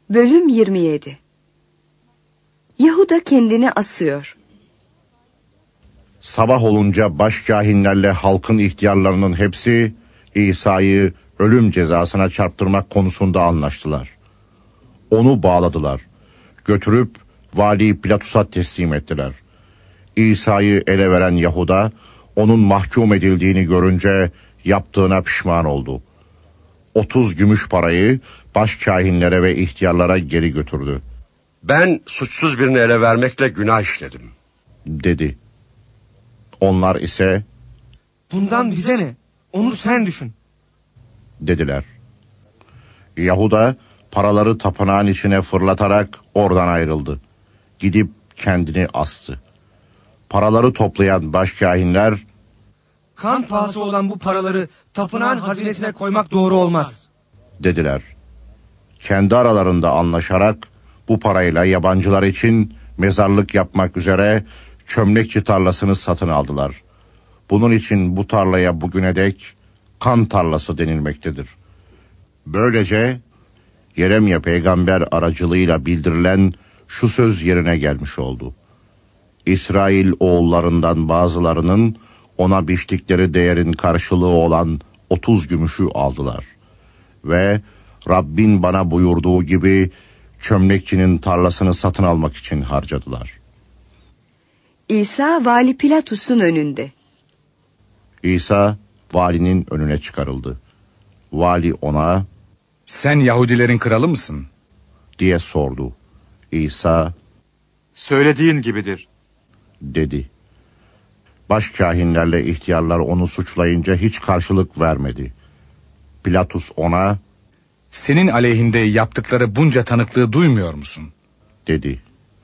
Bölüm 27. Yahuda kendini asıyor. Sabah olunca başkâhinlerle halkın ihtiyarlarının hepsi İsa'yı ölüm cezasına çarptırmak konusunda anlaştılar. Onu bağladılar. Götürüp Vali Pilatus'a teslim ettiler. İsa'yı ele veren Yahuda onun mahkum edildiğini görünce yaptığına pişman oldu. 30 gümüş parayı başkâhinlere ve ihtiyarlara geri götürdü. Ben suçsuz birini ele vermekle günah işledim, dedi. Onlar ise bundan bize ne? Onu sen düşün, dediler. Yahuda paraları tapınağın içine fırlatarak oradan ayrıldı. Gidip kendini astı. Paraları toplayan başkâhinler, kan pahası olan bu paraları tapınağın hazinesine koymak doğru olmaz, dediler. Kendi aralarında anlaşarak bu parayla yabancılar için mezarlık yapmak üzere çömlekçi tarlasını satın aldılar. Bunun için bu tarlaya bugüne dek kan tarlası denilmektedir. Böylece Yeremye peygamber aracılığıyla bildirilen şu söz yerine gelmiş oldu. İsrail oğullarından bazılarının ona biçtikleri değerin karşılığı olan 30 gümüşü aldılar. Ve Rabbin bana buyurduğu gibi çömlekçinin tarlasını satın almak için harcadılar. İsa Vali Pilatus'un önünde. İsa valinin önüne çıkarıldı. Vali ona, "Sen Yahudilerin kralı mısın?" diye sordu. İsa, "Söylediğin gibidir," dedi. Başkâhinlerle ihtiyarlar onu suçlayınca hiç karşılık vermedi. Pilatus ona, "Senin aleyhinde yaptıkları bunca tanıklığı duymuyor musun?" dedi.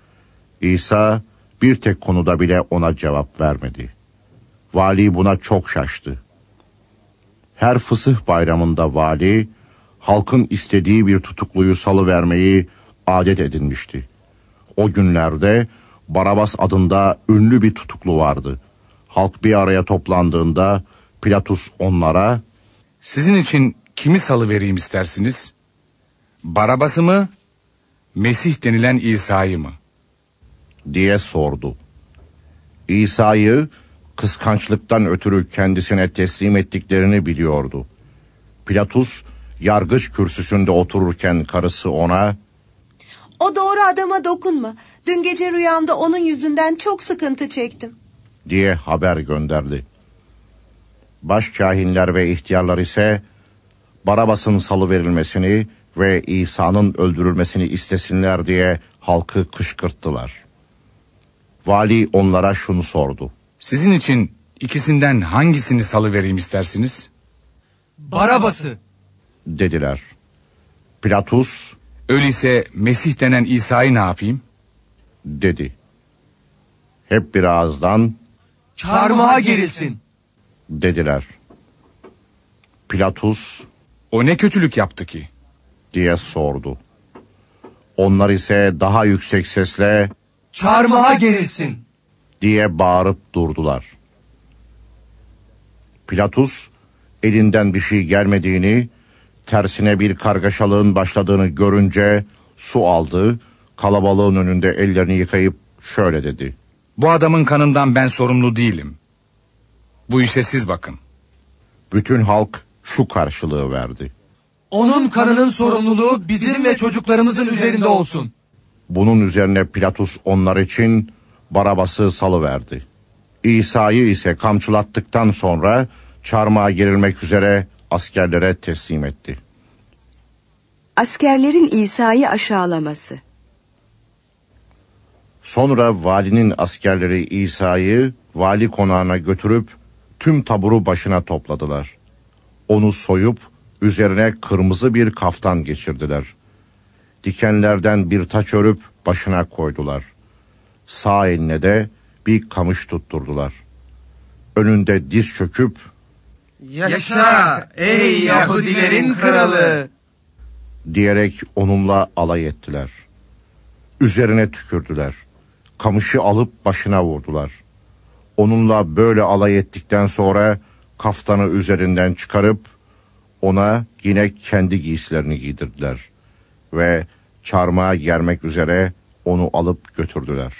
İsa bir tek konuda bile ona cevap vermedi. Vali buna çok şaştı. Her fısıh bayramında vali, halkın istediği bir tutukluyu salıvermeyi adet edinmişti. O günlerde Barabas adında ünlü bir tutuklu vardı. Halk bir araya toplandığında Pilatus onlara, "Sizin için kimi salıvereyim istersiniz? Barabas'ı mı, Mesih denilen İsa'yı mı?" diye sordu. İsa'yı kıskançlıktan ötürü kendisine teslim ettiklerini biliyordu. Pilatus yargıç kürsüsünde otururken karısı ona, "O doğru adama dokunma. Dün gece rüyamda onun yüzünden çok sıkıntı çektim," diye haber gönderdi. Başkâhinler ve ihtiyarlar ise Barabas'ın salıverilmesini ve İsa'nın öldürülmesini istesinler diye halkı kışkırttılar. Vali onlara şunu sordu. "Sizin için ikisinden hangisini salıvereyim istersiniz?" Barabas'ı, dediler. Pilatus, "Öyleyse Mesih denen İsa'yı ne yapayım?" dedi. Hep bir ağızdan, çarmıha gerilsin, dediler. Pilatus, "O ne kötülük yaptı ki?" diye sordu. Onlar ise daha yüksek sesle, çarmıha gerilsin, diye bağırıp durdular. Pilatus elinden bir şey gelmediğini, tersine bir kargaşalığın başladığını görünce su aldı, kalabalığın önünde ellerini yıkayıp şöyle dedi. "Bu adamın kanından ben sorumlu değilim. Bu işe siz bakın." Bütün halk şu karşılığı verdi. onun kanının sorumluluğu bizim ve çocuklarımızın üzerinde olsun. Bunun üzerine Pilatus onlar için Barabas'ı salıverdi. İsa'yı ise kamçılattıktan sonra çarmıha gerilmek üzere askerlere teslim etti. Askerlerin İsa'yı aşağılaması. Sonra valinin askerleri İsa'yı vali konağına götürüp tüm taburu başına topladılar. Onu soyup üzerine kırmızı bir kaftan geçirdiler. Dikenlerden bir taç örüp başına koydular. Sağ eline de bir kamış tutturdular. Önünde diz çöküp, "Yaşa ey Yahudilerin kralı!" diyerek onunla alay ettiler. Üzerine tükürdüler. Kamışı alıp başına vurdular. Onunla böyle alay ettikten sonra kaftanı üzerinden çıkarıp ona yine kendi giysilerini giydirdiler ve çarmıha germek üzere onu alıp götürdüler.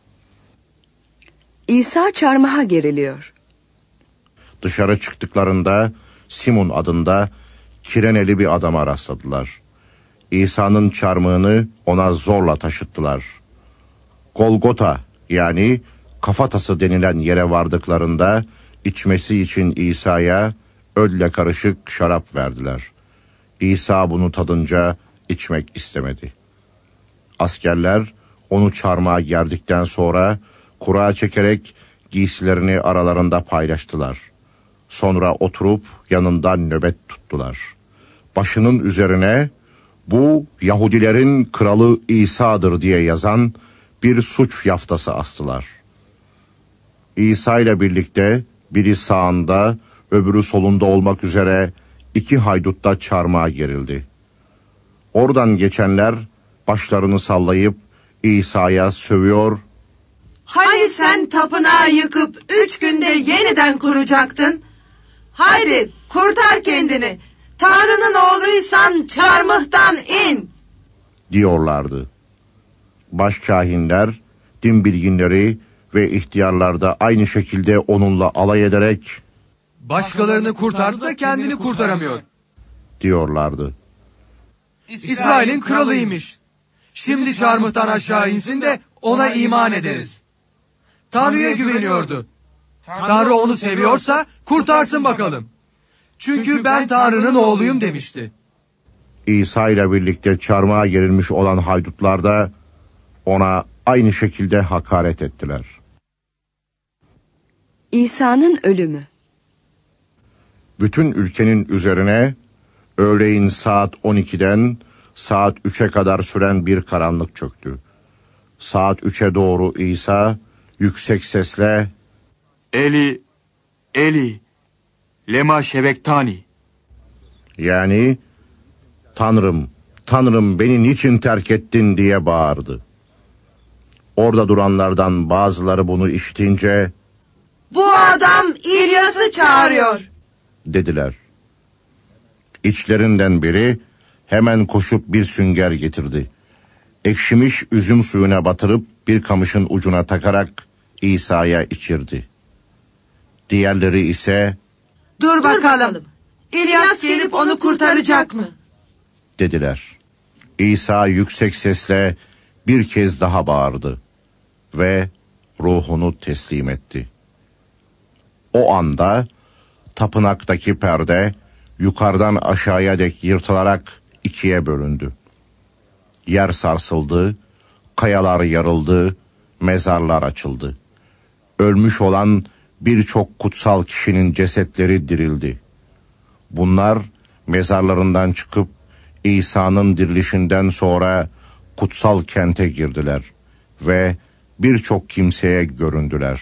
İsa çarmıha geriliyor. Dışarı çıktıklarında Simon adında Kireneli bir adama rastladılar. İsa'nın çarmıhını ona zorla taşıttılar. Golgota yani kafatası denilen yere vardıklarında içmesi için İsa'ya ölle karışık şarap verdiler. İsa bunu tadınca içmek istemedi. Askerler onu çarmıha gerdikten sonra kura çekerek giysilerini aralarında paylaştılar. Sonra oturup yanından nöbet tuttular. Başının üzerine "Bu Yahudilerin kralı İsa'dır" diye yazan bir suç yaftası astılar. İsa ile birlikte biri sağında, öbürü solunda olmak üzere 2 haydut da çarmıha gerildi. Oradan geçenler başlarını sallayıp İsa'ya sövüyor, "Hani sen tapınağı yıkıp 3 günde yeniden kuracaktın? Haydi kurtar kendini. Tanrı'nın oğluysan çarmıhtan in." diyorlardı. Başkâhinler, din bilginleri ve ihtiyarlar da aynı şekilde onunla alay ederek Başkalarını kurtardı da kendini kurtaramıyor. diyorlardı. İsrail'in kralıymış. Şimdi çarmıhtan aşağı insin de ona iman ederiz. Tanrı'ya güveniyordu. Tanrı onu seviyorsa kurtarsın bakalım. Çünkü ben Tanrı'nın oğluyum demişti. İsa ile birlikte çarmıha gerilmiş olan haydutlar da ona aynı şekilde hakaret ettiler. İsa'nın ölümü. Bütün ülkenin üzerine öğleyin saat 12'den saat 3'e kadar süren bir karanlık çöktü. Saat 3'e doğru İsa yüksek sesle Eli, Eli, lema şebektani. yani "Tanrım, Tanrım beni niçin terk ettin?" diye bağırdı. Orada duranlardan bazıları bunu işitince "Bu adam İlyas'ı çağırıyor." dediler. İçlerinden biri hemen koşup bir sünger getirdi. Ekşimiş üzüm suyuna batırıp bir kamışın ucuna takarak İsa'ya içirdi. Diğerleri ise "Dur bakalım. İlyas gelip onu kurtaracak mı?" dediler. İsa yüksek sesle bir kez daha bağırdı ve ruhunu teslim etti. O anda tapınaktaki perde yukarıdan aşağıya dek yırtılarak 2'ye bölündü. Yer sarsıldı, kayalar yarıldı, mezarlar açıldı. Ölmüş olan birçok kutsal kişinin cesetleri dirildi. Bunlar mezarlarından çıkıp İsa'nın dirilişinden sonra kutsal kente girdiler ve birçok kimseye göründüler.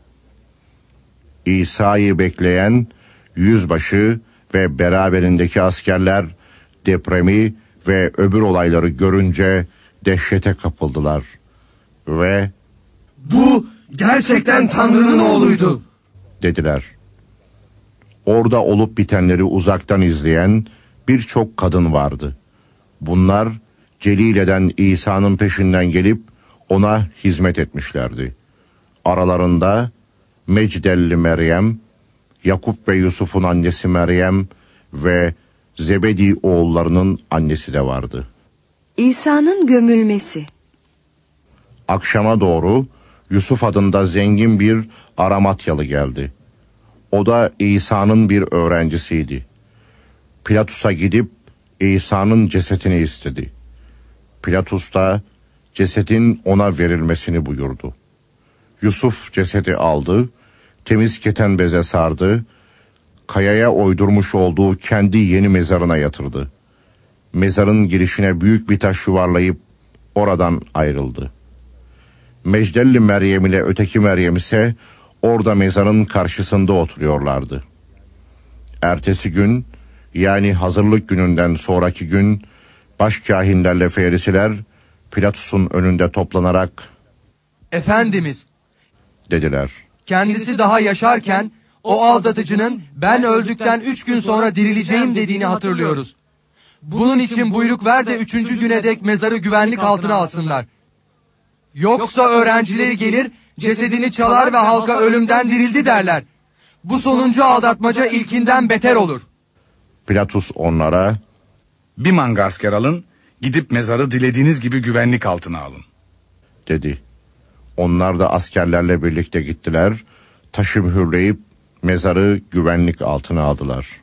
İsa'yı bekleyen yüzbaşı ve beraberindeki askerler depremi ve öbür olayları görünce dehşete kapıldılar ve Bu gerçekten Tanrı'nın oğluydu dediler. Orada olup bitenleri uzaktan izleyen birçok kadın vardı. Bunlar Celile'den İsa'nın peşinden gelip ona hizmet etmişlerdi. Aralarında Mecdelli Meryem, Yakup ve Yusuf'un annesi Meryem ve Zebedi oğullarının annesi de vardı. İsa'nın gömülmesi. Akşama doğru Yusuf adında zengin bir Aramatyalı geldi. O da İsa'nın bir öğrencisiydi. Pilatus'a gidip İsa'nın cesetini istedi. Pilatus da cesedin ona verilmesini buyurdu. Yusuf cesedi aldı, temiz keten beze sardı, kayaya oydurmuş olduğu kendi yeni mezarına yatırdı. Mezarın girişine büyük bir taş yuvarlayıp oradan ayrıldı. Mecdelli Meryem ile öteki Meryem ise orada mezarın karşısında oturuyorlardı. Ertesi gün, yani hazırlık gününden sonraki gün, başkâhinlerle ferisiler Pilatus'un önünde toplanarak Efendimiz, dediler. kendisi daha yaşarken o aldatıcının ben öldükten 3 gün sonra dirileceğim dediğini hatırlıyoruz. Bunun için buyruk ver de 3. güne dek mezarı güvenlik altına alsınlar. Yoksa öğrencileri gelir, cesedini çalar ve halka ölümden dirildi derler. Bu sonuncu aldatmaca ilkinden beter olur. Pilatus onlara, Bir manga asker alın, gidip mezarı dilediğiniz gibi güvenlik altına alın. dedi. Onlar da askerlerle birlikte gittiler, taşı mühürleyip mezarı güvenlik altına aldılar.